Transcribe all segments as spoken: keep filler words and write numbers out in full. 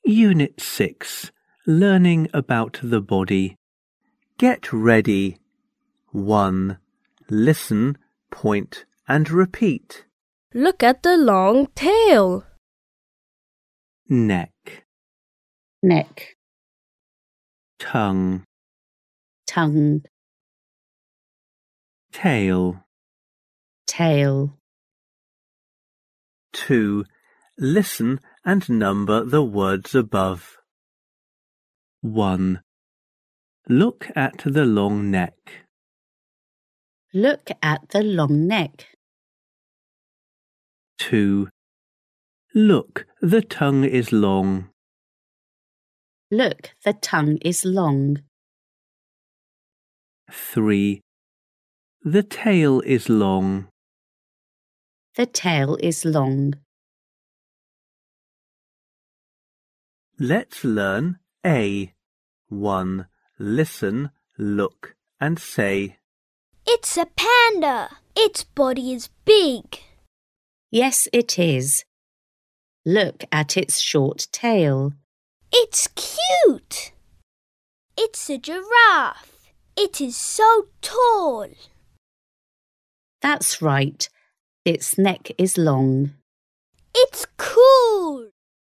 Unit six. Learning about the body. Get ready. one. Listen, point and repeat. Look at the long tail. Neck, neck, tongue, tongue, tail. tail. two. Listen and number the words above. one. Look at the long neck. Look at the long neck. two. Look, the tongue is long. Look, the tongue is long. three. The tail is long. The tail is long. Let's learn A. one. Listen, look and say. It's a panda. Its body is big. Yes, it is. Look at its short tail. It's cute. It's a giraffe. It is so tall. That's right. Its neck is long. It's cool.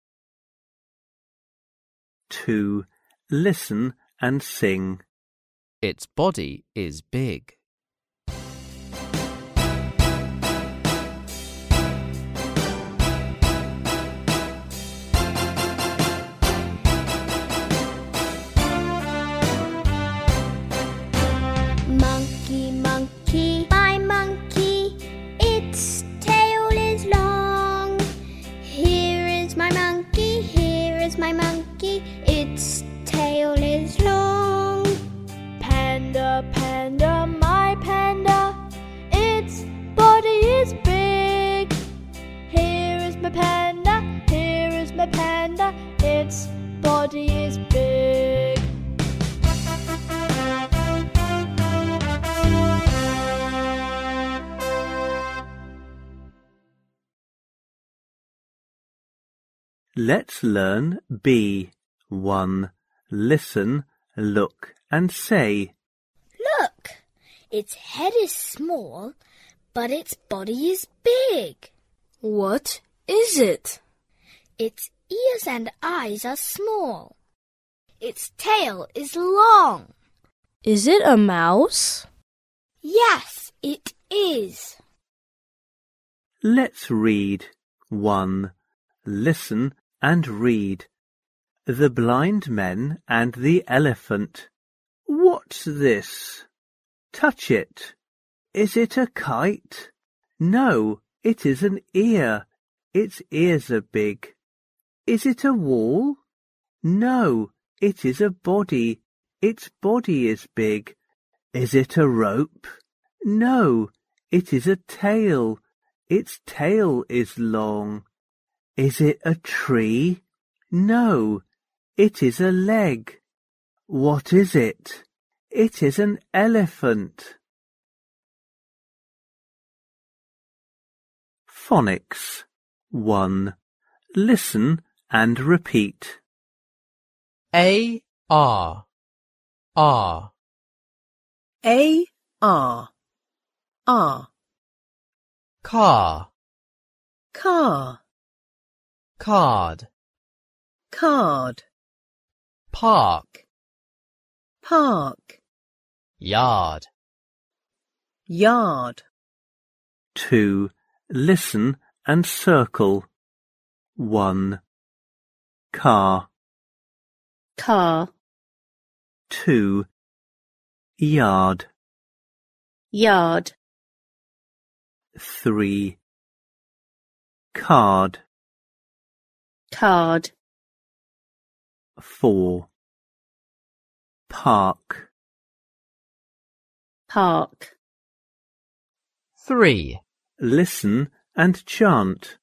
two. Listen and sing. Its body is big. Monkey, monkey, my monkey, its tail is long. Here is my monkey, here is my monkey, its tail is long. Panda, panda, my panda, its body is big. Here is my panda, here is my panda, its body is big. Let's learn B. one. Listen, look and say. Look, its head is small, but its body is big. What is it? Its ears and eyes are small. Its tail is long. Is it a mouse? Yes, it is. Let's read. one. Listen and read. The blind men and the elephant. What's this? Touch it. Is it a kite? No, it is an ear. Its ears are big. Is it a wall? No, it is a body. Its body is big. Is it a rope? No, it is a tail. Its tail is long. Is it a tree? No, it is a leg. What is it? It is an elephant. Phonics. one. Listen and repeat. A, R, R. A, R, R. Car, Car, card. card. Park, Park, yard. yard. two. Listen and circle. one. Car. Car, two. Yard. yard, three. Card. card, four. Park. park. Three. Listen and chant.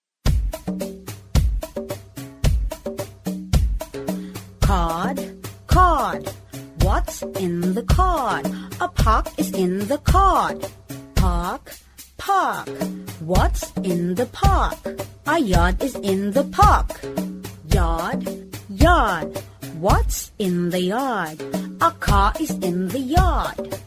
Card, card. What's in the card? A park is in the card. Park, park. What's in the park? A yard is in the park. Yard, yard. What's in the yard? A car is in the yard.